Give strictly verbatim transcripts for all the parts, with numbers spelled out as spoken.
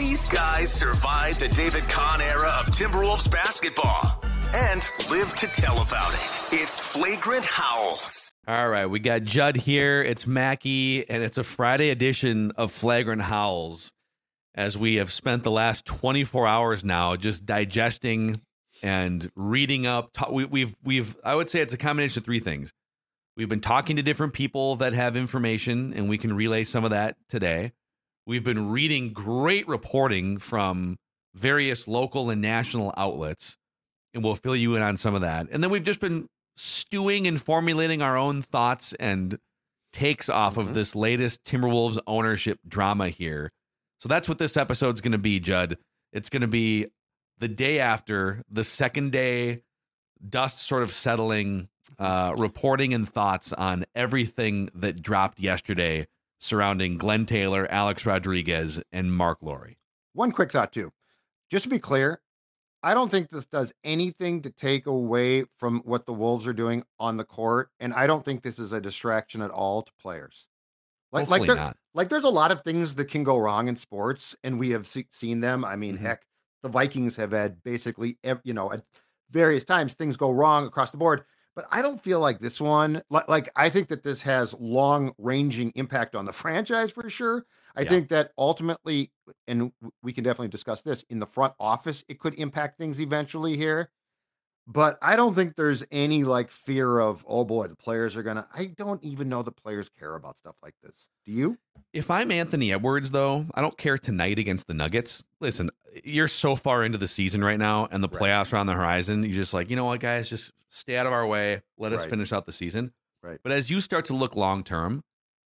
These guys survived the David Kahn era of Timberwolves basketball and live to tell about it. It's Flagrant Howls. All right, we got Judd here. It's Mackie, and it's a Friday edition of Flagrant Howls, as we have spent the last twenty-four hours now just digesting and reading up. We, we've, we've, I would say it's a combination of three things. We've been talking to different people that have information, and we can relay some of that today. We've been reading great reporting from various local and national outlets, and we'll fill you in on some of that. And then we've just been stewing and formulating our own thoughts and takes off mm-hmm. of this latest Timberwolves ownership drama here. So that's what this episode's going to be, Judd. It's going to be the day after, the second day, dust sort of settling, uh, reporting and thoughts on everything that dropped yesterday surrounding Glenn Taylor, Alex Rodriguez, and Mark Lore. One quick thought, too. Just to be clear, I don't think this does anything to take away from what the Wolves are doing on the court, and I don't think this is a distraction at all to players. Like, Hopefully like, there, not. like there's a lot of things that can go wrong in sports, and we have see, seen them. I mean, mm-hmm. heck, the Vikings have had basically, you know, at various times things go wrong across the board. But I don't feel like this one, like, like I think that this has long-ranging impact on the franchise for sure. I yeah. think that ultimately, and we can definitely discuss this, in the front office, it could impact things eventually here. But I don't think there's any like fear of, oh boy, the players are going to, I don't even know the players care about stuff like this. Do you? If I'm Anthony Edwards, though, I don't care tonight against the Nuggets. Listen, you're so far into the season right now and the right. playoffs are on the horizon. You're just like, you know what, guys, just stay out of our way. Let us right. finish out the season. Right. But as you start to look long term,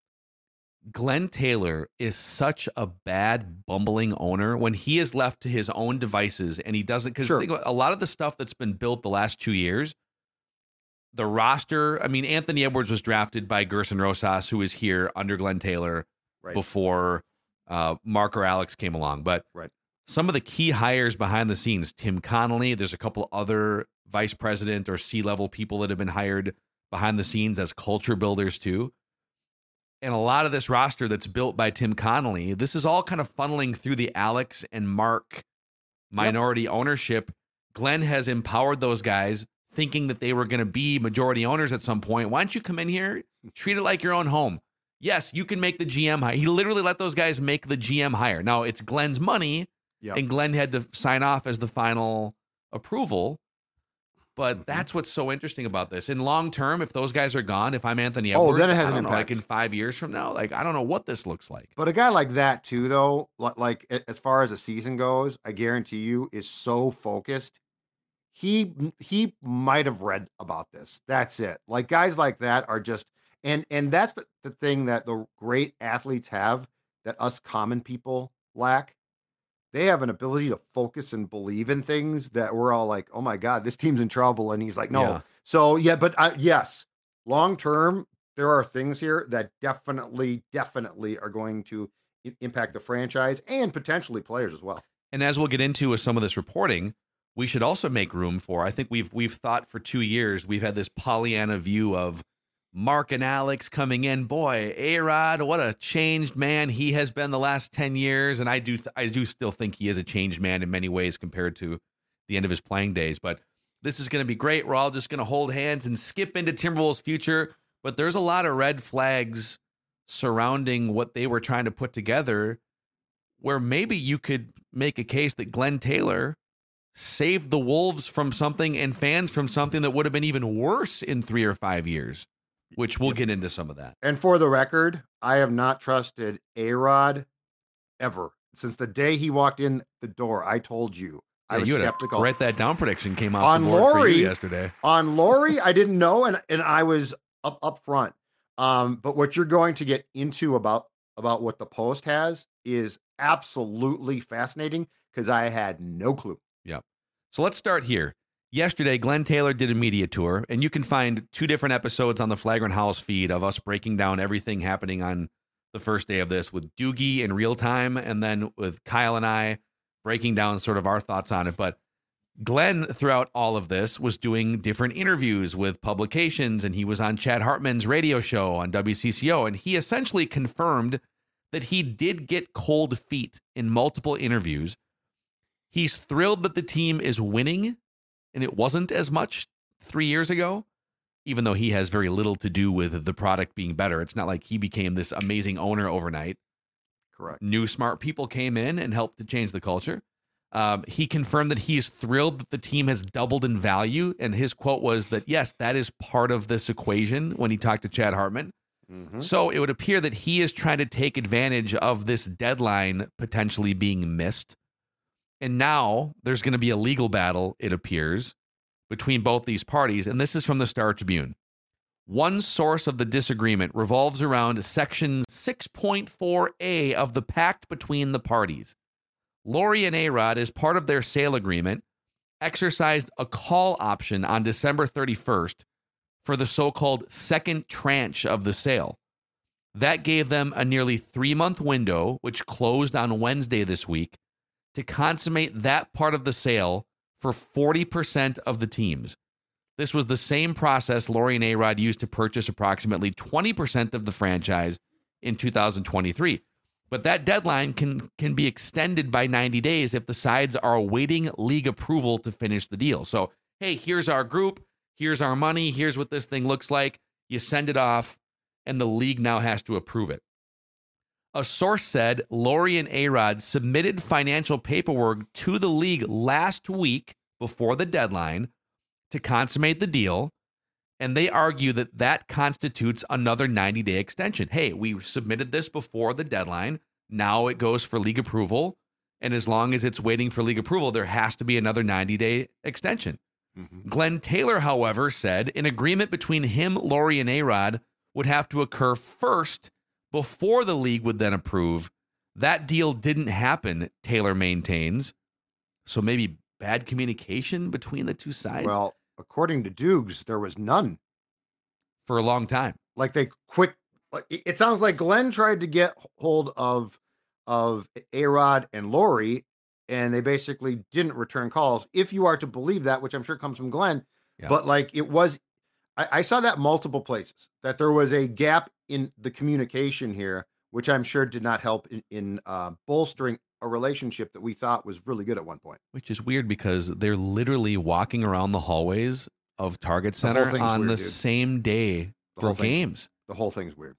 Glenn Taylor is such a bad, bumbling owner when he is left to his own devices and he doesn't, because sure. a lot of the stuff that's been built the last two years, the roster, I mean, Anthony Edwards was drafted by Gerson Rosas, who is here under Glenn Taylor right. before uh, Mark or Alex came along. But right. some of the key hires behind the scenes, Tim Connolly, there's a couple other vice president or C-level people that have been hired behind the scenes as culture builders too. And a lot of this roster that's built by Tim Connolly, this is all kind of funneling through the Alex and Mark minority yep. ownership. Glenn has empowered those guys thinking that they were going to be majority owners at some point. Why don't you come in here, treat it like your own home? Yes, you can make the G M hire. He literally let those guys make the G M hire. Now, it's Glenn's money, yep. and Glenn had to sign off as the final approval. But that's what's so interesting about this. In long term, if those guys are gone, if I'm Anthony Edwards, oh, then it has I don't an know, impact. like in five years from now, like I don't know what this looks like. But a guy like that too, though, like as far as the season goes, I guarantee you is so focused. He he might have read about this. That's it. Like guys like that are just, and and that's the, the thing that the great athletes have that us common people lack. They have an ability to focus and believe in things that we're all like, oh my God, this team's in trouble. And he's like, no. Yeah. So yeah, but uh, yes, long-term, there are things here that definitely, definitely are going to I- impact the franchise and potentially players as well. And as we'll get into with some of this reporting, we should also make room for, I think we've, we've thought for two years, we've had this Pollyanna view of Mark and Alex coming in. Boy, A-Rod, what a changed man he has been the last ten years. And I do th- I do still think he is a changed man in many ways compared to the end of his playing days. But this is going to be great. We're all just going to hold hands and skip into Timberwolves' future. But there's a lot of red flags surrounding what they were trying to put together where maybe you could make a case that Glenn Taylor saved the Wolves from something and fans from something that would have been even worse in three or five years. Which we'll get into some of that. And for the record, I have not trusted A-Rod ever. Since the day he walked in the door, I told you I yeah, was you skeptical. Write that down prediction came off on the board Lore, for you yesterday. On Lore, I didn't know, and, and I was up, up front. Um, but what you're going to get into about, about what the Post has is absolutely fascinating because I had no clue. Yep. So let's start here. Yesterday, Glenn Taylor did a media tour, and you can find two different episodes on the Flagrant Howls feed of us breaking down everything happening on the first day of this with Doogie in real time, and then with Kyle and I breaking down sort of our thoughts on it. But Glenn, throughout all of this, was doing different interviews with publications, and he was on Chad Hartman's radio show on W C C O, and he essentially confirmed that he did get cold feet in multiple interviews. He's thrilled that the team is winning, and it wasn't as much three years ago, even though he has very little to do with the product being better. It's not like he became this amazing owner overnight. Correct. New smart people came in and helped to change the culture. Um, he confirmed that he is thrilled that the team has doubled in value. And his quote was that, yes, that is part of this equation when he talked to Chad Hartman. Mm-hmm. So it would appear that he is trying to take advantage of this deadline potentially being missed. And now there's going to be a legal battle, it appears, between both these parties. And this is from the Star Tribune. One source of the disagreement revolves around Section six point four A of the pact between the parties. Lori and A-Rod, as part of their sale agreement, exercised a call option on December thirty-first for the so-called second tranche of the sale. That gave them a nearly three-month window, which closed on Wednesday this week, to consummate that part of the sale for forty percent of the teams. This was the same process Lori and A-Rod used to purchase approximately twenty percent of the franchise in two thousand twenty-three. But that deadline can, can be extended by ninety days if the sides are awaiting league approval to finish the deal. So, hey, here's our group, here's our money, here's what this thing looks like. You send it off, and the league now has to approve it. A source said Lori and A-Rod submitted financial paperwork to the league last week before the deadline to consummate the deal, and they argue that that constitutes another ninety-day extension. Hey, we submitted this before the deadline. Now it goes for league approval, and as long as it's waiting for league approval, there has to be another ninety-day extension. Mm-hmm. Glenn Taylor, however, said an agreement between him, Lori, and A-Rod would have to occur first before the league would then approve. That deal didn't happen, Taylor maintains. So maybe bad communication between the two sides? Well, according to Dukes, there was none. For a long time. Like they quit. It sounds like Glenn tried to get hold of, of A-Rod and Lori, and they basically didn't return calls, if you are to believe that, which I'm sure comes from Glenn. Yeah. But like it was, I, I saw that multiple places, that there was a gap in the communication here, which I'm sure did not help in, in uh, bolstering a relationship that we thought was really good at one point. Which is weird because they're literally walking around the hallways of Target Center the on weird, the dude. same day the for games. The whole thing's weird.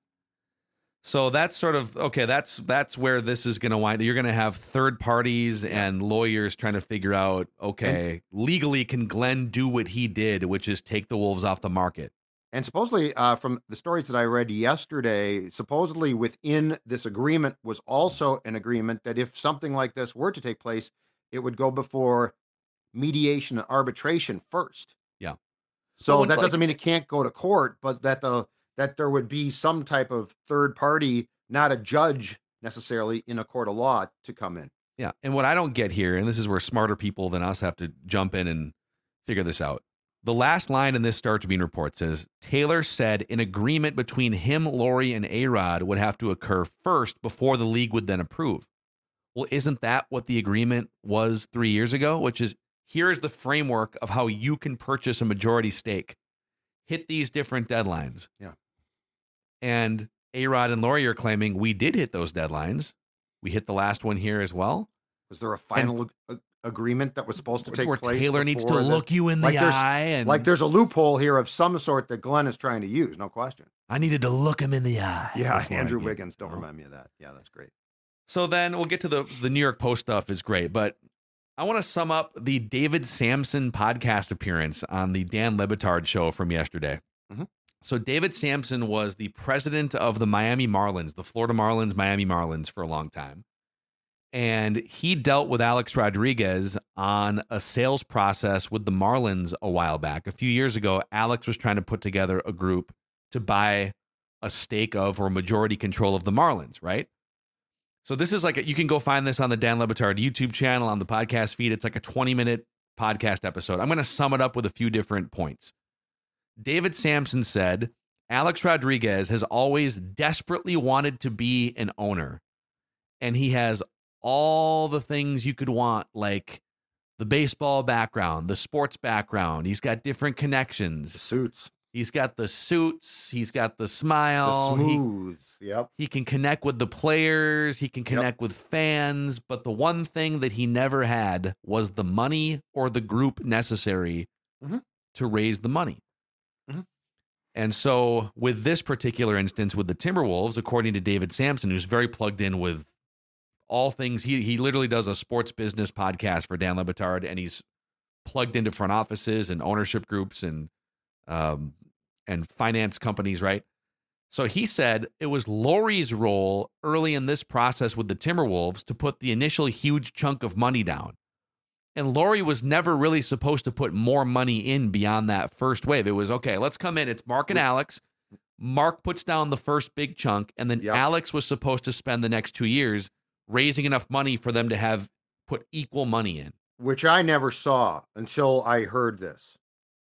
So that's sort of, okay, that's that's where this is going to wind. You're going to have third parties yeah. and lawyers trying to figure out, okay, and, legally, can Glenn do what he did, which is take the Wolves off the market? And supposedly, uh, from the stories that I read yesterday, supposedly within this agreement was also an agreement that if something like this were to take place, it would go before mediation and arbitration first. Yeah. So when, that doesn't like, mean it can't go to court, but that the that there would be some type of third party, not a judge necessarily in a court of law, to come in. Yeah. And what I don't get here, and this is where smarter people than us have to jump in and figure this out. The last line in this Star Tribune report says, Taylor said an agreement between him, Lori, and A-Rod would have to occur first before the league would then approve. Well, isn't that what the agreement was three years ago? Which is, here's the framework of how you can purchase a majority stake. Hit these different deadlines. Yeah. And A-Rod and Lori are claiming we did hit those deadlines. We hit the last one here as well. Was there a final and, agreement that was supposed to take where place? Taylor needs to look the, you in the like eye. And like there's a loophole here of some sort that Glenn is trying to use, no question. I needed to look him in the eye. Yeah, Andrew Wiggins, don't remind me of that. Yeah, that's great. So then we'll get to the, the New York Post stuff is great, but I want to sum up the David Samson podcast appearance on the Dan Le Batard show from yesterday. Mm-hmm. So David Samson was the president of the Miami Marlins, the Florida Marlins, Miami Marlins for a long time. And he dealt with Alex Rodriguez on a sales process with the Marlins a while back. A few years ago, Alex was trying to put together a group to buy a stake of or majority control of the Marlins, right? So this is like, a, you can go find this on the Dan Le Batard YouTube channel, on the podcast feed. It's like a twenty minute podcast episode. I'm going to sum it up with a few different points. David Samson said, Alex Rodriguez has always desperately wanted to be an owner. And he has all the things you could want, like the baseball background, the sports background. He's got different connections. The suits. He's got the suits. He's got the The smile. He, smooth. Yep. he can connect with the players. He can connect Yep. with fans. But the one thing that he never had was the money or the group necessary Mhm. to raise the money. Mhm. And so with this particular instance with the Timberwolves, according to David Sampson, who's very plugged in with all things, he he literally does a sports business podcast for Dan Le Batard, and he's plugged into front offices and ownership groups and um, and finance companies, right? So he said it was Laurie's role early in this process with the Timberwolves to put the initial huge chunk of money down. And Laurie was never really supposed to put more money in beyond that first wave. It was, okay, let's come in. It's Mark and Alex. Mark puts down the first big chunk, and then Yep. Alex was supposed to spend the next two years raising enough money for them to have put equal money in. Which I never saw until I heard this.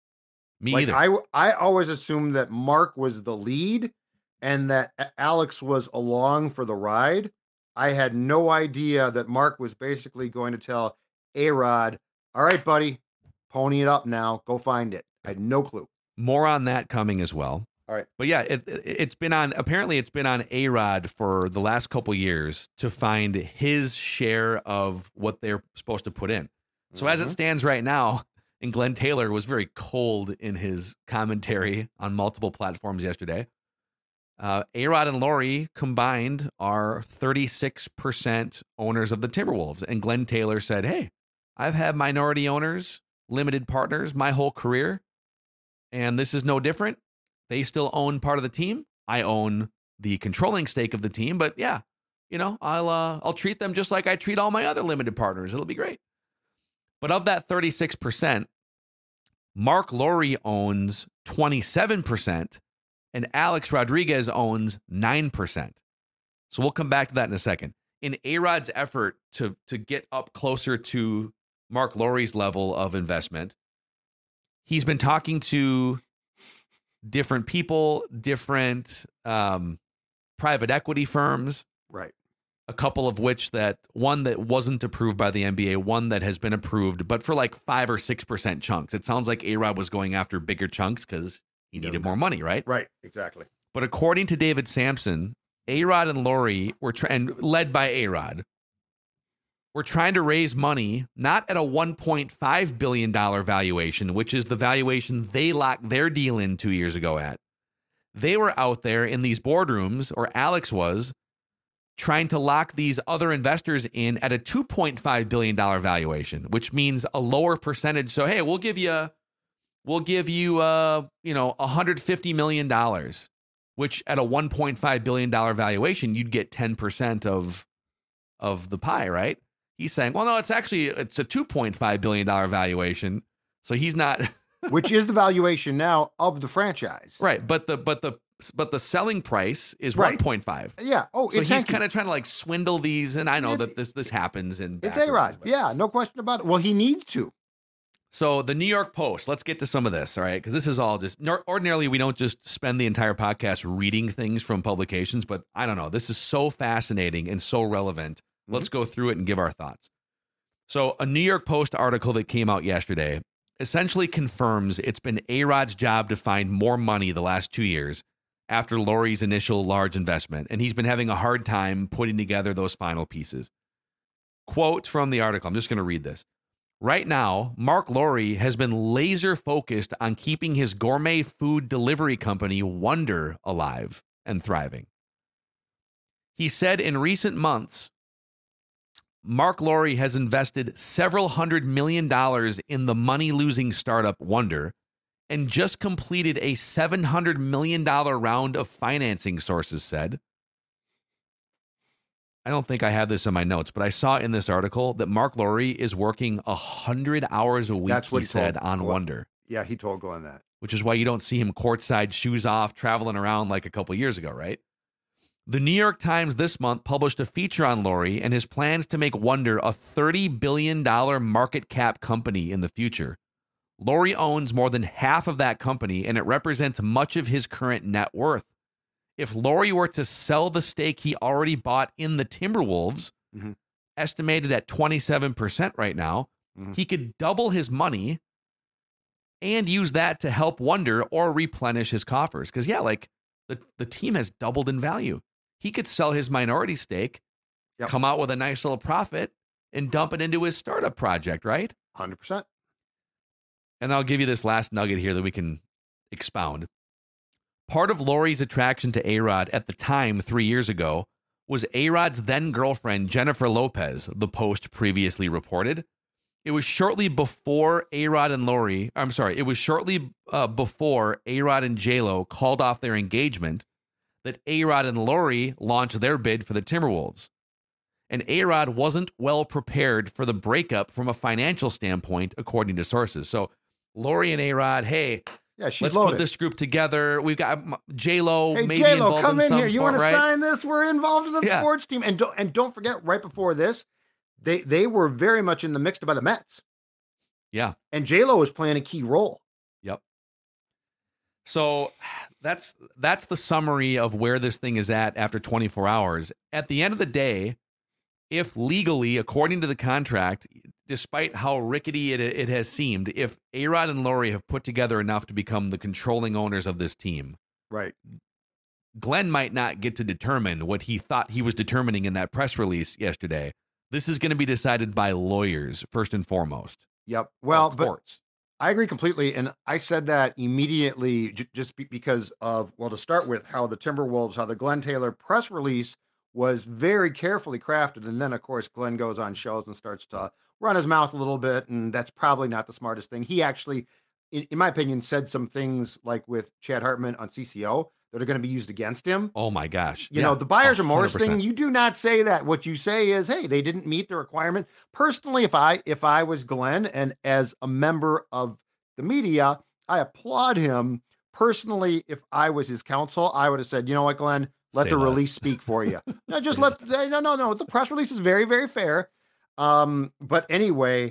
Me like either. I, I always assumed that Mark was the lead and that A- Alex was along for the ride. I had no idea that Mark was basically going to tell A-Rod, all right, buddy, pony it up now. Go find it. I had no clue. More on that coming as well. All right. But yeah, it, it, it's been on, apparently it's been on A-Rod for the last couple years to find his share of what they're supposed to put in. So as it Mhm. stands right now, and Glenn Taylor was very cold in his commentary on multiple platforms yesterday, uh, A-Rod and Laurie combined are thirty-six percent owners of the Timberwolves. And Glenn Taylor said, hey, I've had minority owners, limited partners my whole career, and this is no different. They still own part of the team. I own the controlling stake of the team, but yeah, you know, I'll uh, I'll treat them just like I treat all my other limited partners. It'll be great. But of that thirty-six percent, Mark Laurie owns twenty-seven percent and Alex Rodriguez owns nine percent. So we'll come back to that in a second. In A-Rod's effort to, to get up closer to Mark Laurie's level of investment, he's been talking to different people, different um, private equity firms, Right. a couple of which that one that wasn't approved by the N B A, one that has been approved, but for like five or six percent chunks. It sounds like A-Rod was going after bigger chunks because he needed more money, right? Right. Exactly. But according to David Sampson, A-Rod and Laurie were trying, led by A-Rod, were trying to raise money not at a one point five billion dollars valuation, which is the valuation they locked their deal in two years ago at. They were out there in these boardrooms, or Alex was, trying to lock these other investors in at a two point five billion dollars valuation, which means a lower percentage. So, hey, we'll give you, we'll give you, uh, you know, one hundred fifty million dollars, which at a one point five billion dollars valuation, you'd get ten percent of, of the pie, right? He's saying, well, no, it's actually, it's a two point five billion dollars valuation. So he's not. Which is the valuation now of the franchise. Right. But the, but the, but the selling price is Right. one point five. Yeah. Oh, So it's he's hanky. kind of trying to like swindle these. And I know It- that this, this happens in It's back A-Rod. rooms, but- Yeah. No question about it. Well, he needs to. So the New York Post, let's get to some of this. All right. Cause this is all just nor- ordinarily we don't just spend the entire podcast reading things from publications, but I don't know. This is so fascinating and so relevant. Mm-hmm. Let's go through it and give our thoughts. So a New York Post article that came out yesterday essentially confirms it's been A-Rod's job to find more money the last two years after Laurie's initial large investment, and he's been having a hard time putting together those final pieces. Quote from the article, I'm just going to read this. Right now, Mark Laurie has been laser focused on keeping his gourmet food delivery company Wonder alive and thriving. He said in recent months, Mark Laurie has invested several hundred million dollars in the money-losing startup Wonder and just completed a seven hundred million dollars round of financing, sources said. I don't think I have this in my notes, but I saw in this article that Mark Laurie is working one hundred hours a week, That's what he he said, told on Glenn. Wonder, Yeah. He told Glenn that. which is why you don't see him courtside, shoes off, traveling around like a couple years ago, right? The New York Times this month published a feature on Laurie and his plans to make Wonder a thirty billion dollars market cap company in the future. Laurie owns more than half of that company, and it represents much of his current net worth. If Laurie were to sell the stake he already bought in the Timberwolves, Mhm. estimated at twenty-seven percent right now, Mhm. he could double his money and use that to help Wonder or replenish his coffers. Because, yeah, like the, the team has doubled in value. He could sell his minority stake, yep. come out with a nice little profit, and dump it into his startup project, right? one hundred percent. And I'll give you this last nugget here that we can expound. Part of Lori's attraction to A-Rod at the time, three years ago, was A-Rod's then-girlfriend, Jennifer Lopez, the Post previously reported. It was shortly before A-Rod and Lori, I'm sorry, it was shortly uh, before A-Rod and J-Lo called off their engagement that A-Rod and Lori launched their bid for the Timberwolves. And A-Rod wasn't well prepared for the breakup from a financial standpoint, according to sources. So Lori and A-Rod, hey, yeah, she's let's loaded. Put this group together. We've got J-Lo, hey, maybe J-Lo, involved come in, in some here. You form, want right? to sign this? We're involved in the yeah. sports team. And don't, and don't forget, right before this, they, they were very much in the mix by the Mets. Yeah. And J-Lo was playing a key role. Yep. So that's that's the summary of where this thing is at after twenty-four hours. At the end of the day, if legally, according to the contract, despite how rickety it, it has seemed, if A-Rod and Lori have put together enough to become the controlling owners of this team, right? Glenn might not get to determine what he thought he was determining in that press release yesterday. This is going to be decided by lawyers, first and foremost. Yep. Well, but courts. I agree completely. And I said that immediately j- just be- because of, well, to start with, how the Timberwolves, how the Glenn Taylor press release was very carefully crafted. And then, of course, Glenn goes on shows and starts to run his mouth a little bit. And that's probably not the smartest thing. He actually, in, in my opinion, said some things like with Chad Hartman on C C O that are going to be used against him. Oh, my gosh. You yeah. know, the buyer's one hundred remorse percent. thing, you do not say that. What you say is, hey, they didn't meet the requirement. Personally, if I if I was Glenn and as a member of the media, I applaud him. Personally, if I was his counsel, I would have said, you know what, Glenn, let Say the less. release speak for you. No, just let, no, no, no. The press release is very, very fair. Um, but anyway,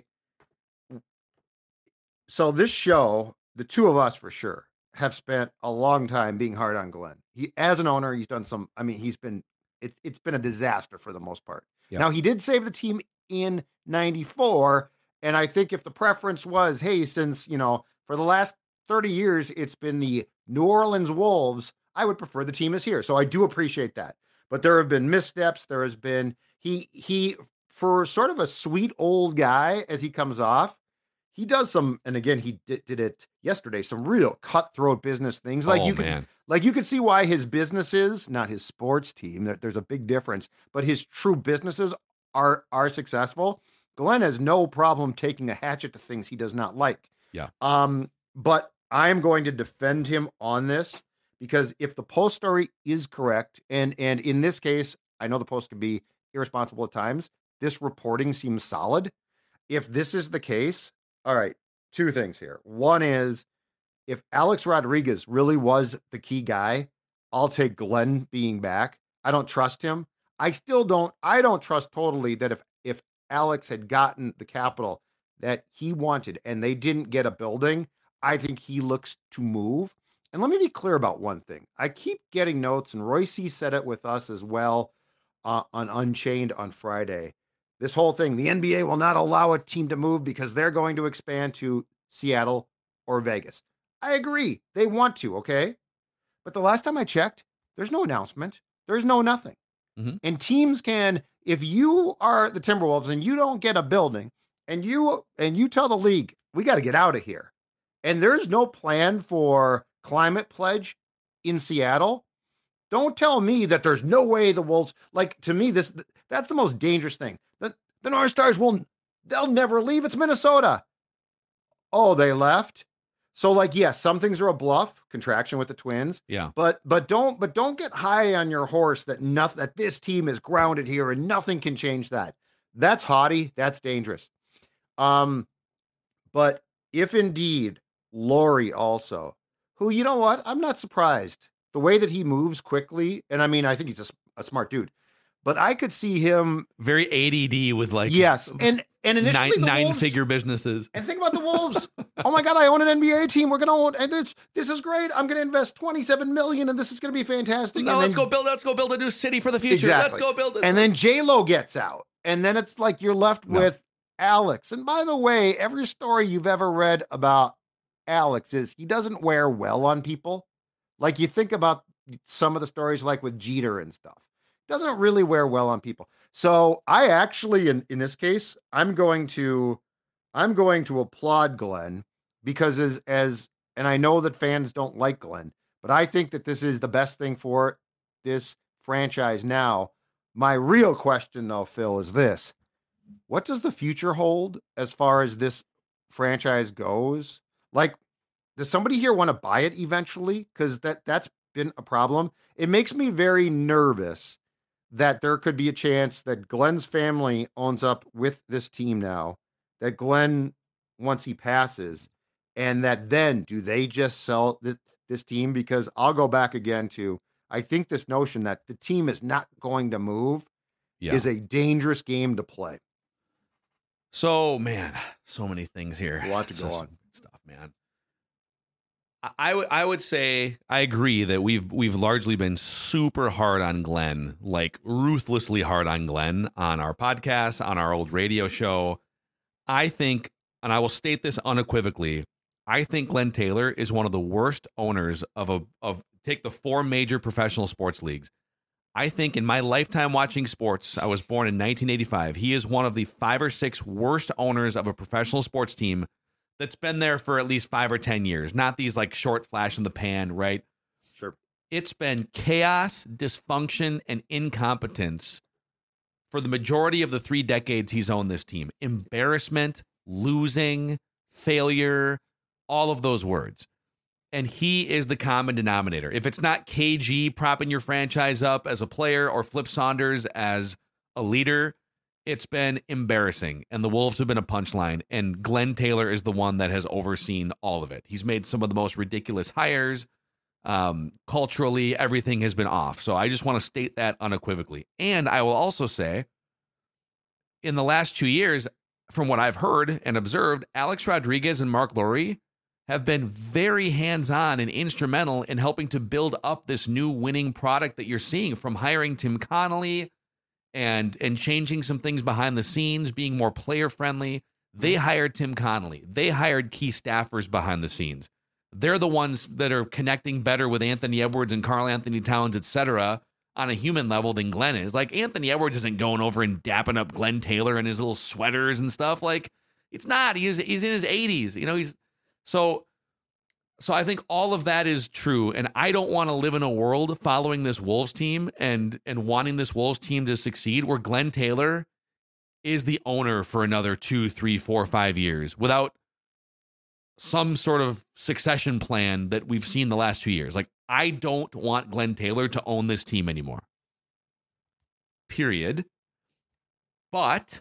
so this show, the two of us for sure, have spent a long time being hard on Glenn. He, as an owner, he's done some, I mean, he's been, it, it's been a disaster for the most part. Yep. Now, he did save the team in ninety-four. And I think if the preference was, hey, since, you know, for the last thirty years, it's been the New Orleans Wolves, I would prefer the team is here. So I do appreciate that. But there have been missteps. There has been, he, he, for sort of a sweet old guy as he comes off, he does some, and again, he did, did it yesterday, some real cutthroat business things. Like oh, you could, man. like you could see why his businesses, not his sports team, that there's a big difference, but his true businesses are are successful. Glenn has no problem taking a hatchet to things he does not like. Yeah. Um, but I am going to defend him on this because if the Post story is correct, and and in this case, I know the Post can be irresponsible at times. This reporting seems solid. If this is the case, all right, two things here. One is if Alex Rodriguez really was the key guy, I'll take Glenn being back. I don't trust him. I still don't. I don't trust totally that if if Alex had gotten the capital that he wanted and they didn't get a building, I think he looks to move. And let me be clear about one thing. I keep getting notes, and Royce said it with us as well uh, on Unchained on Friday. This whole thing, the N B A will not allow a team to move because they're going to expand to Seattle or Vegas. I agree. They want to, okay? But the last time I checked, there's no announcement. There's no nothing. Mm-hmm. And teams can, if you are the Timberwolves and you don't get a building and you and you tell the league, we got to get out of here. And there's no plan for climate pledge in Seattle. Don't tell me that there's no way the Wolves, like to me, this that's the most dangerous thing. The, the North Stars will, they'll never leave. It's Minnesota. Oh, they left. So like, yes, yeah, some things are a bluff, contraction with the Twins. Yeah. But but don't but don't get high on your horse that nothing that this team is grounded here and nothing can change that. That's haughty. That's dangerous. Um, but if indeed Lori also, who you know what, I'm not surprised the way that he moves quickly, and I mean I think he's a, a smart dude, but I could see him very A D D with like yes, and and initially nine, the nine Wolves, figure businesses. And think about the Wolves. Oh my God, I own an N B A team. We're gonna own, and this this is great. I'm gonna invest twenty-seven million, and this is gonna be fantastic. No, and let's then, go build. Let's go build a new city for the future. Exactly. Let's go build this. And then J Lo gets out, and then it's like you're left No. with Alex. And by the way, every story you've ever read about Alex is he doesn't wear well on people. Like you think about some of the stories like with Jeter and stuff. Doesn't really wear well on people. So I actually, in, in this case, I'm going to I'm going to applaud Glenn because as as and I know that fans don't like Glenn, but I think that this is the best thing for this franchise now. My real question though, Phil, is this. What does the future hold as far as this franchise goes? Like, does somebody here want to buy it eventually? Because that, that's been a problem. It makes me very nervous that there could be a chance that Glenn's family owns up with this team now, that Glenn, once he passes, and that then do they just sell this, this team? Because I'll go back again to, I think this notion that the team is not going to move yeah. is a dangerous game to play. So, man, so many things here. A lot to go on. Stuff, man. I would I would say I agree that we've we've largely been super hard on Glenn, like ruthlessly hard on Glenn on our podcast, on our old radio show. I think, and I will state this unequivocally, I think Glenn Taylor is one of the worst owners of a of take the four major professional sports leagues. I think in my lifetime watching sports, I was born in nineteen eighty-five. He is one of the five or six worst owners of a professional sports team that's been there for at least five or ten years, not these like short flash in the pan, right? Sure. It's been chaos, dysfunction, and incompetence for the majority of the three decades he's owned this team. Embarrassment, losing, failure, all of those words. And he is the common denominator. If it's not K G propping your franchise up as a player or Flip Saunders as a leader, it's been embarrassing, and the Wolves have been a punchline, and Glenn Taylor is the one that has overseen all of it. He's made some of the most ridiculous hires. Um, culturally, everything has been off. So I just want to state that unequivocally. And I will also say, in the last two years, from what I've heard and observed, Alex Rodriguez and Mark Lowry have been very hands-on and instrumental in helping to build up this new winning product that you're seeing, from hiring Tim Connolly and and changing some things behind the scenes, being more player-friendly. They hired Tim Connolly. They hired key staffers behind the scenes. They're the ones that are connecting better with Anthony Edwards and Karl Anthony Towns, et cetera, on a human level than Glenn is. Like, Anthony Edwards isn't going over and dapping up Glenn Taylor in his little sweaters and stuff. Like, it's not. He's he's in his eighties. You know, he's so so I think all of that is true. And I don't want to live in a world following this Wolves team and and wanting this Wolves team to succeed where Glenn Taylor is the owner for another two, three, four, five years without some sort of succession plan that we've seen the last two years. Like, I don't want Glenn Taylor to own this team anymore. Period. But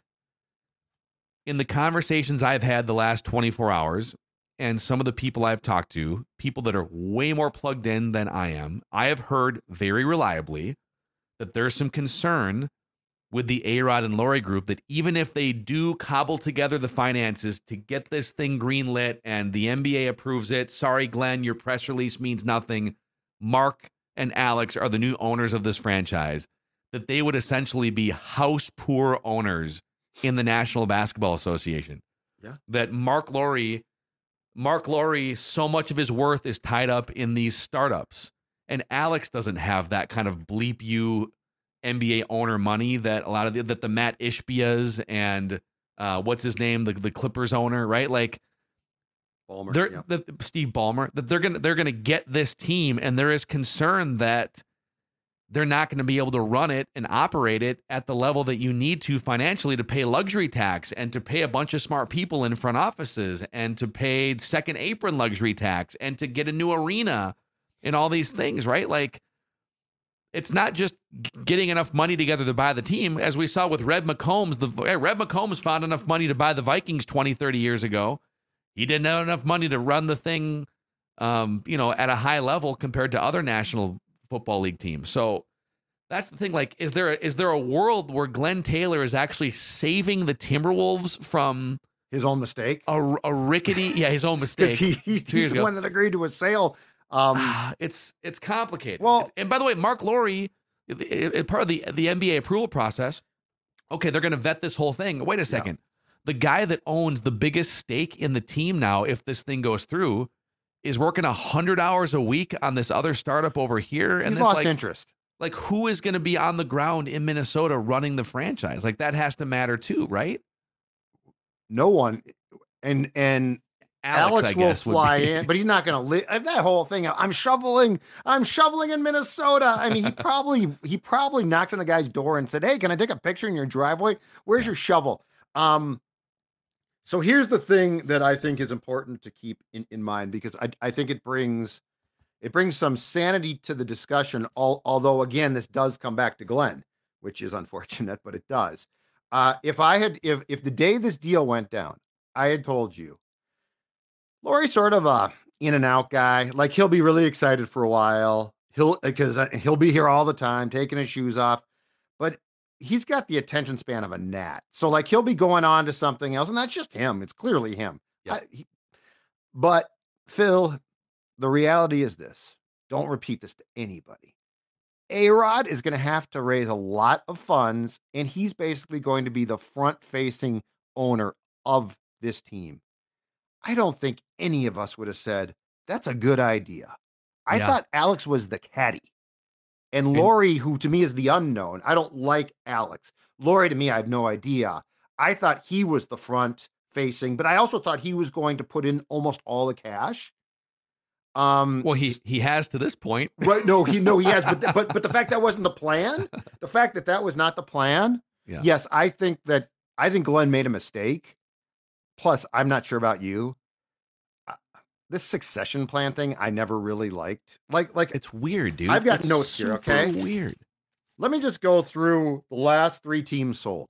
in the conversations I've had the last twenty-four hours, and some of the people I've talked to, people that are way more plugged in than I am, I have heard very reliably that there's some concern with the A-Rod and Lowry group that even if they do cobble together the finances to get this thing greenlit and the N B A approves it, sorry, Glenn, your press release means nothing. Mark and Alex are the new owners of this franchise, that they would essentially be house poor owners in the National Basketball Association. Yeah. That Mark Lowry... Mark Lowry, so much of his worth is tied up in these startups. And Alex doesn't have that kind of bleep you N B A owner money that a lot of the, that the Matt Ishbias and uh, what's his name, the, the Clippers owner, right? Like Ballmer, they're yeah. the, Steve Ballmer, that they're gonna they're gonna get this team, and there is concern that they're not going to be able to run it and operate it at the level that you need to financially to pay luxury tax and to pay a bunch of smart people in front offices and to pay second apron luxury tax and to get a new arena and all these things, right? Like, it's not just getting enough money together to buy the team. As we saw with Red McCombs, the Red McCombs found enough money to buy the Vikings twenty, thirty years ago. He didn't have enough money to run the thing, um, you know, at a high level compared to other National Football League teams. So that's the thing. Like, is there a, is there a world where Glenn Taylor is actually saving the Timberwolves from his own mistake, a, a rickety, yeah, his own mistake? He, he, he's the ago. one that agreed to a sale. Um, it's it's complicated. Well, it's, and by the way, Mark Lowry, it, it, part of the the N B A approval process. Okay, they're going to vet this whole thing. Wait a second. the guy that owns the biggest stake in the team now, if this thing goes through, is working one hundred hours a week on this other startup over here. He's and this, lost like, interest. Like, who is going to be on the ground in Minnesota running the franchise? Like, that has to matter too, right? No one. And and Alex, Alex I will guess, fly would be. in, but he's not going to live that whole thing. I'm shoveling. I'm shoveling in Minnesota. I mean, he probably he probably knocked on the guy's door and said, "Hey, can I take a picture in your driveway? Where's Yeah. your shovel?" Um, so here's the thing that I think is important to keep in, in mind, because I, I think it brings it brings some sanity to the discussion. All, although again, this does come back to Glenn, which is unfortunate, but it does. Uh, if I had if if the day this deal went down, I had told you, Laurie's sort of a in and out guy. Like, he'll be really excited for a while. He'll because he'll be here all the time, taking his shoes off, but he's got the attention span of a gnat. So like, he'll be going on to something else, and that's just him. It's clearly him. Yep. I, he, but Phil, the reality is this: don't repeat this to anybody. A-Rod is going to have to raise a lot of funds, and he's basically going to be the front-facing owner of this team. I don't think any of us would have said, that's a good idea. I Yeah. thought Alex was the caddy. And And- Laurie, who to me is the unknown, I don't like Alex. Laurie, to me, I have no idea. I thought he was the front-facing, but I also thought he was going to put in almost all the cash. Um, Well, he he has to this point. Right. No, he no, he has, but but but the fact that wasn't the plan, the fact that that was not the plan. Yeah. Yes, I think that I think Glenn made a mistake. Plus, I'm not sure about you. Uh, This succession plan thing, I never really liked. Like, like It's weird, dude. I've got It's notes here, super okay? Weird. let me just go through the last three teams sold.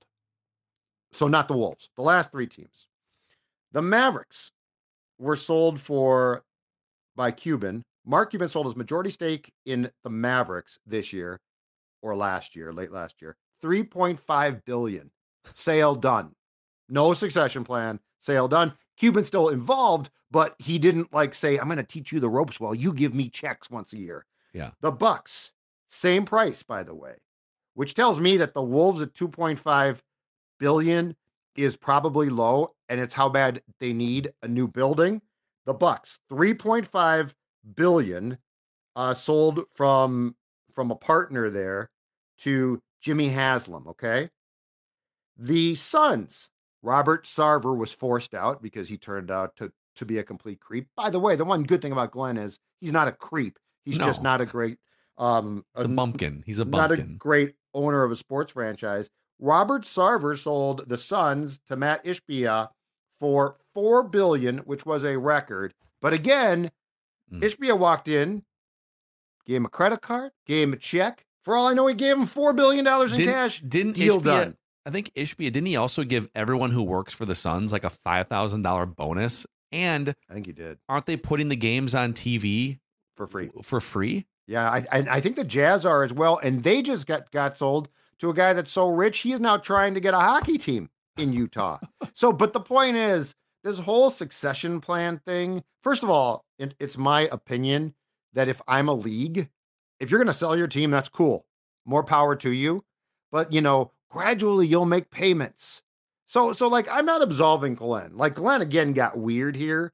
So not the Wolves, the last three teams. The Mavericks were sold for by Cuban. Mark Cuban sold his majority stake in the Mavericks this year or last year, late last year, three point five billion. Sale done. No succession plan. Sale done. Cuban still involved, but he didn't like say, I'm going to teach you the ropes while you give me checks once a year. Yeah. The Bucks, same price, by the way, which tells me that the Wolves at two point five billion is probably low, and it's how bad they need a new building. The Bucks, three point five billion, uh, sold from from a partner there to Jimmy Haslam. Okay. The Suns, Robert Sarver was forced out because he turned out to to be a complete creep. By the way, the one good thing about Glenn is he's not a creep. He's No. just not a great um It's a bumpkin. He's a not a bumpkin. great owner of a sports franchise. Robert Sarver sold the Suns to Matt Ishbia for four billion dollars, which was a record. But again, Mm. Ishbia walked in, gave him a credit card, gave him a check. For all I know, he gave him four billion dollars in Didn't- cash. Didn't Deal Ishbia, done. I think Ishbia, didn't he also give everyone who works for the Suns like a five thousand dollars bonus? And I think he did aren't they putting the games on T V for free. for free? Yeah, I, I I think the Jazz are as well, and they just got got sold to a guy that's so rich he is now trying to get a hockey team in Utah. So, but the point is, this whole succession plan thing. First of all, it, it's my opinion that if I'm a league, if you're going to sell your team, that's cool. More power to you. But you know, gradually you'll make payments. So, so like I'm not absolving Glenn. Like Glenn again got weird here.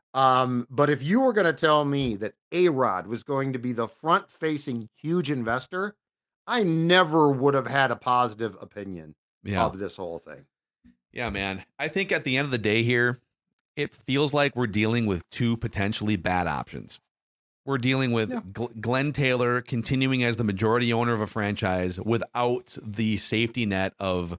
Um, but if you were going to tell me that A-Rod was going to be the front-facing huge investor, I never would have had a positive opinion Yeah. of this whole thing. Yeah, man. I think at the end of the day here, it feels like we're dealing with two potentially bad options. We're dealing with Yeah. Gl- Glenn Taylor continuing as the majority owner of a franchise without the safety net of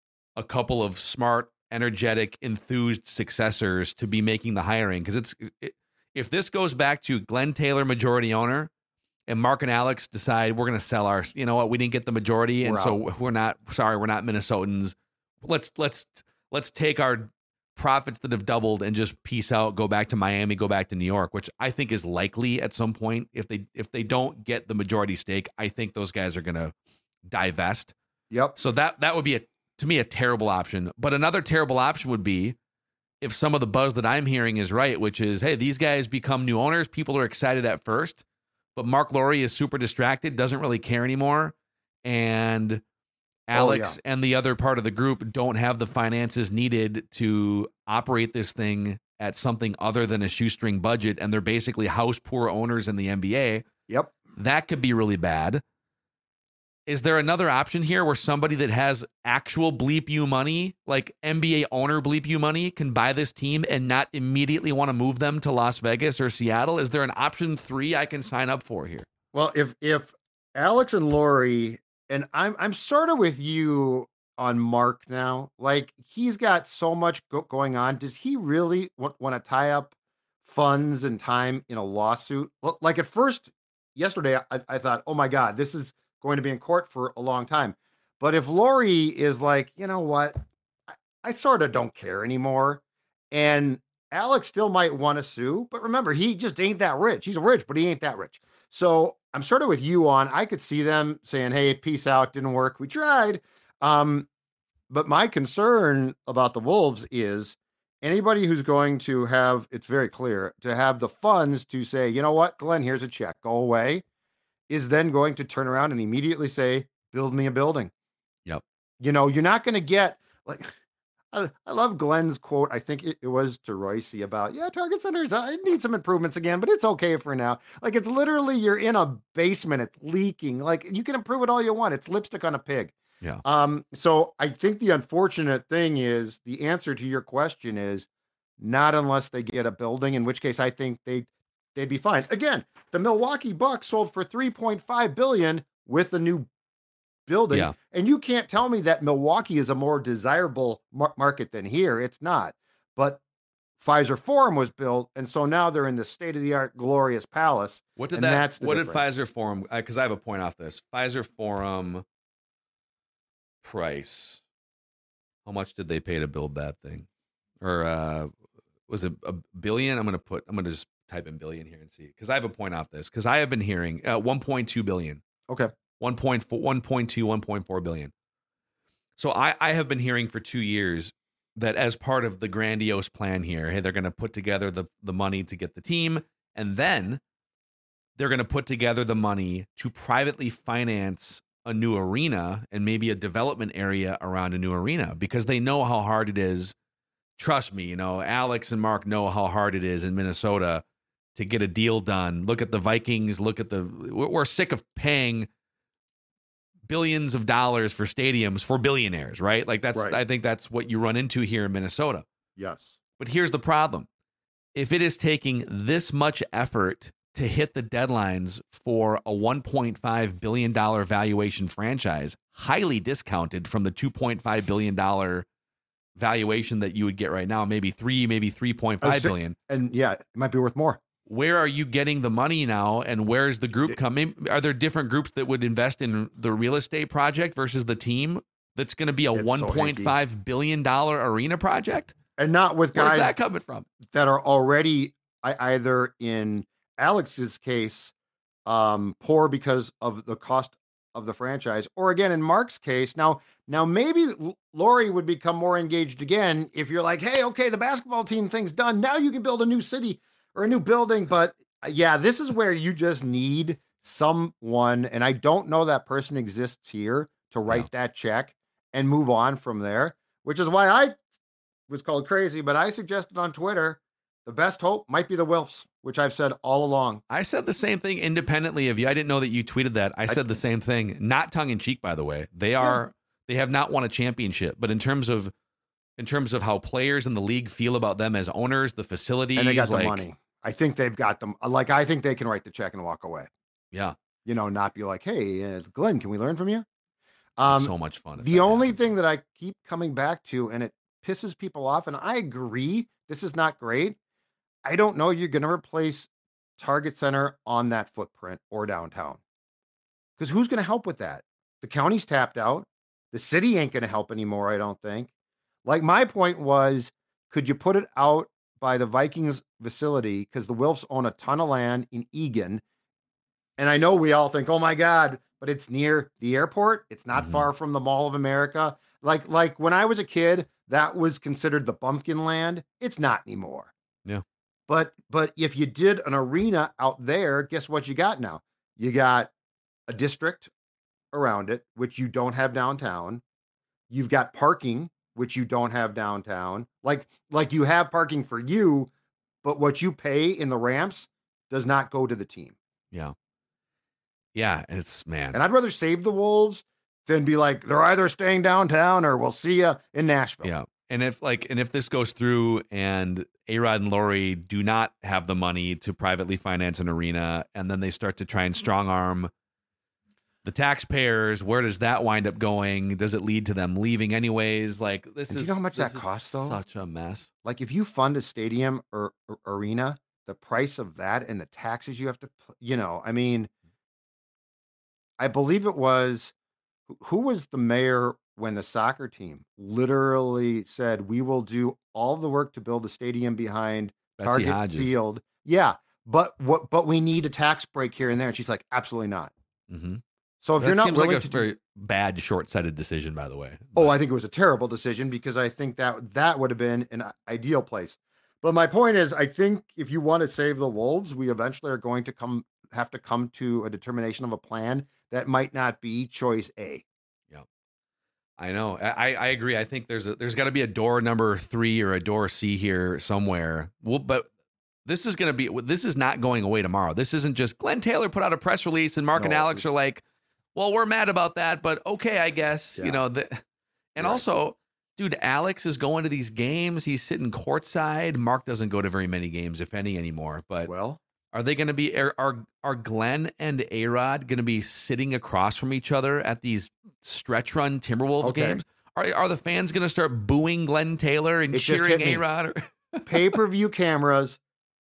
a couple of smart, energetic, enthused successors to be making the hiring. Because it's it, if this goes back to Glenn Taylor, majority owner, and Mark and Alex decide we're going to sell our, you know what, we didn't get the majority, and We're so we're not sorry, we're not Minnesotans. Let's let's let's take our profits that have doubled and just peace out, go back to Miami, go back to New York, which I think is likely at some point. If they if they don't get the majority stake, I think those guys are going to divest. Yep. So that that would be a to me a terrible option. But another terrible option would be if some of the buzz that I'm hearing is right, which is, hey, these guys become new owners. People are excited at first, but Mark Laurie is super distracted, doesn't really care anymore, and Alex oh, yeah. and the other part of the group don't have the finances needed to operate this thing at something other than a shoestring budget, and they're basically house poor owners in the N B A. Yep. That could be really bad. Is there another option here where somebody that has actual bleep you money, like N B A owner bleep you money, can buy this team and not immediately want to move them to Las Vegas or Seattle? Is there an option three I can sign up for here? Well, if if Alex and Lori, and I'm I'm sort of with you on Mark now. Like, he's got so much go- going on. Does he really want, want to tie up funds and time in a lawsuit? Well, like at first, yesterday, I, I thought, oh my God, this is going to be in court for a long time. But if Lori is like, you know what, I, I sort of don't care anymore, and Alex still might want to sue, but remember, he just ain't that rich. He's rich, but he ain't that rich. So I'm sort of with you on, I could see them saying, hey, peace out, didn't work, we tried. Um, but my concern about the Wolves is anybody who's going to have, it's very clear, to have the funds to say, you know what, Glenn, here's a check, go away, is then going to turn around and immediately say, build me a building. Yep. You know, you're not going to get, like, I, I love Glenn's quote. I think it, it was to Royce about, yeah, Target Centers, I need some improvements again, but it's okay for now. Like, it's literally, you're in a basement, it's leaking. Like, you can improve it all you want. It's lipstick on a pig. Yeah. Um, so I think the unfortunate thing is the answer to your question is not unless they get a building, in which case I think they they'd be fine. Again, the Milwaukee Bucks sold for three point five billion dollars with a new building. Yeah. And you can't tell me that Milwaukee is a more desirable mar- market than here. It's not. But Pfizer Forum was built, and so now they're in the state-of-the-art glorious palace. What did and that that's the what difference. did Pfizer Forum, because I have a point off this. Pfizer Forum price. How much did they pay to build that thing? Or uh was it a billion? I'm going to put I'm going to just type in billion here and see, because I have a point off this, because I have been hearing uh, one point two billion. Okay. one point four, one point two, one point four billion. So I, I have been hearing for two years that as part of the grandiose plan here, hey, they're going to put together the, the money to get the team, and then they're going to put together the money to privately finance a new arena and maybe a development area around a new arena, because they know how hard it is. Trust me, you know, Alex and Mark know how hard it is in Minnesota to get a deal done. Look at the Vikings. Look at the, we're sick of paying billions of dollars for stadiums for billionaires, right? Like that's, Right. I think that's what you run into here in Minnesota. Yes. But here's the problem. If it is taking this much effort to hit the deadlines for a one point five billion dollars valuation franchise, highly discounted from the two point five billion dollars valuation that you would get right now, maybe three, maybe three point five billion. And yeah, it might be worth more. Where are you getting the money now, and where's the group coming? Are there different groups that would invest in the real estate project versus the team that's going to be a It's so one point five billion dollars arena project? And not with Where's guys that coming from? that are already I, either in Alex's case, um, poor because of the cost of the franchise, or again, in Mark's case, now, now maybe Lori would become more engaged again if you're like, hey, okay, the basketball team thing's done. Now you can build a new city or a new building. But yeah, this is where you just need someone, and I don't know that person exists here, to write Yeah. that check and move on from there, which is why I was called crazy, but I suggested on Twitter, the best hope might be the Wilfs, which I've said all along. I said the same thing independently of you. I didn't know that you tweeted that. I said the same thing, not tongue in cheek, by the way. They are, they have not won a championship, but in terms of, in terms of how players in the league feel about them as owners, the facilities, And they got like, the money. I think they've got them. Like, I think they can write the check and walk away. Yeah. You know, not be like, hey, uh, Glenn, can we learn from you? Um, It's so much fun. if The that only happens. thing that I keep coming back to, and it pisses people off, and I agree, this is not great. I don't know you're going to replace Target Center on that footprint or downtown. Because who's going to help with that? The county's tapped out. The city ain't going to help anymore, I don't think. Like, my point was, could you put it out by the Vikings facility? Because the Wilfs own a ton of land in Egan. And I know we all think, oh my God, but it's near the airport. It's not Mhm. far from the Mall of America. Like, like when I was a kid, that was considered the bumpkin land. It's not anymore. Yeah. But, but if you did an arena out there, guess what you got now? You got a district around it, which you don't have downtown. You've got parking, which you don't have downtown. Like, like you have parking for you, but what you pay in the ramps does not go to the team. Yeah. Yeah, it's, man. And I'd rather save the Wolves than be like, they're either staying downtown or we'll see you in Nashville. Yeah. And if like, and if this goes through and A-Rod and Lori do not have the money to privately finance an arena, and then they start to try and strong arm the taxpayers, where does that wind up going? Does it lead to them leaving anyways? Like, this And do is, you know how much this that is costs, though? Such a mess. Like if you fund a stadium or, or arena, the price of that and the taxes you have to, pl- you know, I mean, I believe it was, who- who was the mayor when the soccer team literally said, we will do all the work to build a stadium behind Betsy Target Hodges. Field. Yeah. But what, but we need a tax break here and there. And she's like, absolutely not. Mm-hmm. So if That you're not seems willing like a to very do, bad, short-sighted decision, by the way. oh, I think it was a terrible decision because I think that that would have been an ideal place. But my point is, I think if you want to save the Wolves, we eventually are going to come have to come to a determination of a plan that might not be choice A. Yeah, I know. I, I agree. I think there's a, there's got to be a door number three or a door C here somewhere. Well, but this is going to be, this is not going away tomorrow. This isn't just Glenn Taylor put out a press release and Mark No, and Alex it's- are like, well, we're mad about that, but okay, I guess, Yeah. you know, the, and Right. also, dude, Alex is going to these games. He's sitting courtside. Mark doesn't go to very many games, if any, anymore. But Well, are they going to be, are, are, are Glenn and A-Rod going to be sitting across from each other at these stretch run Timberwolves Okay. games? Are, are the fans going to start booing Glenn Taylor and It just cheering hit me. A-Rod? Or, pay-per-view cameras,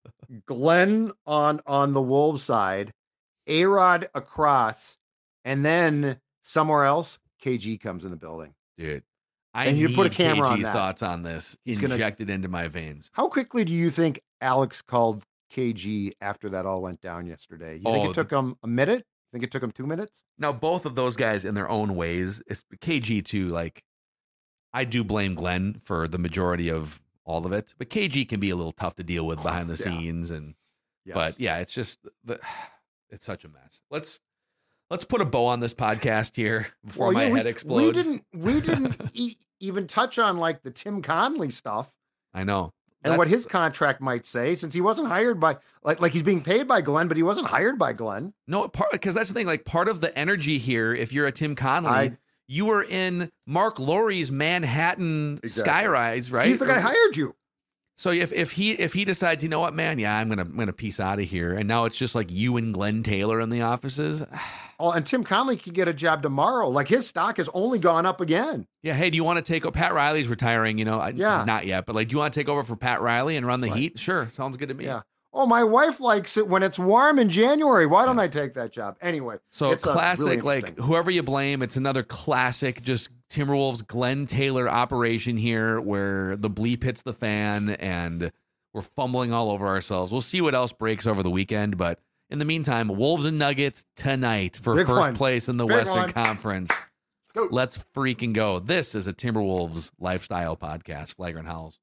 Glenn on on the Wolves side, A-Rod across, and then somewhere else, K G comes in the building. dude, I And you need put a camera on K G's that. thoughts on this He's gonna- injected into my veins. How quickly do you think Alex called K G after that all went down yesterday? You think Oh, it took him a minute? Think it took him two minutes? Now, both of those guys in their own ways, it's K G too, like, I do blame Glenn for the majority of all of it, but K G can be a little tough to deal with behind the Yeah. scenes. And, Yes. but yeah, it's just, the, it's such a mess. Let's, let's put a bow on this podcast here before Well, my yeah, we- head explodes. We didn't. We didn't e- even touch on like the Tim Conley stuff I know. and what That's- his contract might say, since he wasn't hired by like like he's being paid by Glenn, but he wasn't hired by Glenn. No, part because that's the thing. Like, part of the energy here, if you're a Tim Conley, I- you were in Mark Laurie's Manhattan Exactly. Skyrise, right? He's the guy hired you. So if if he if he decides, you know what, man, yeah, I'm gonna I'm gonna piece out of here, and now it's just like you and Glenn Taylor in the offices. Oh, and Tim Conley could get a job tomorrow. Like his stock has only gone up again. Yeah, hey, do you want to take over? Pat Riley's retiring, you know, I- Yeah. he's not yet, but like, do you want to take over for Pat Riley and run the Right. Heat? Sure, sounds good to me. Yeah. Oh, my wife likes it when it's warm in January. Why don't I take that job? Anyway. So it's, uh, classic, really like interesting. whoever you blame, it's another classic, just Timberwolves Glenn Taylor operation here, where the bleep hits the fan and we're fumbling all over ourselves. We'll see what else breaks over the weekend, but in the meantime, Wolves and Nuggets tonight for Big first one. place in the Big Western one. Conference. Let's go. Let's freaking go. This is a Timberwolves lifestyle podcast, Flagrant Howls.